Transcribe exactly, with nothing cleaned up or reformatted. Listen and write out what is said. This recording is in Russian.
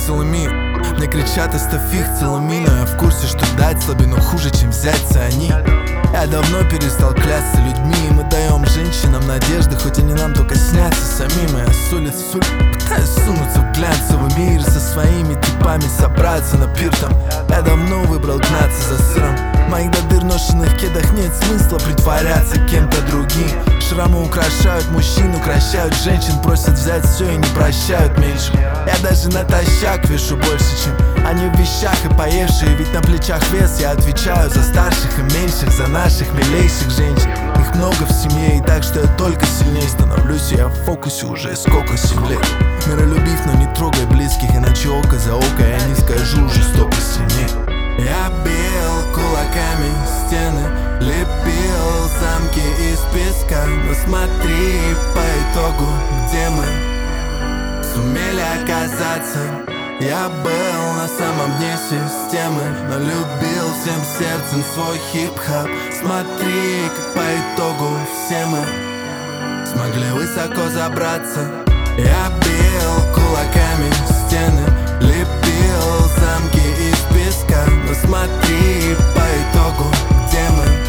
целыми. Мне кричат, оставь их целыми, но я в курсе, что дать слабину хуже, чем взяться они. Я давно перестал клясться людьми, и мы даем женщинам надежды, хоть они нам только снятся самим. Я с улиц в улиц пытаюсь сунуться в глянцевый мир, со своими типами собраться на пир там. Я давно выбрал гнаться за сыром. В моих до дыр ношенных кедах нет смысла притворяться кем-то другим. Шрамы украшают мужчин, укращают женщин, просят взять все и не прощают меньше. Я даже натощак вешу больше, чем они в вещах и поевшие, ведь на плечах вес. Я отвечаю за старших и меньших, за наших милейших женщин. Их много в семье, и так что я только сильнее становлюсь. И я в фокусе уже сколько семь лет. Миролюбив, но не трогай близких, иначе око за око я не скажу жестоко сильнее. Я бил кулаками стены, лепил замки из песка. Но смотри по итогу, где мы сумели оказаться. Я был на самом дне системы, но любил всем сердцем свой хип-хоп. Смотри, как по итогу все мы смогли высоко забраться. Я бил кулаками стены, лепил замки из песка. Но смотри по итогу, где мы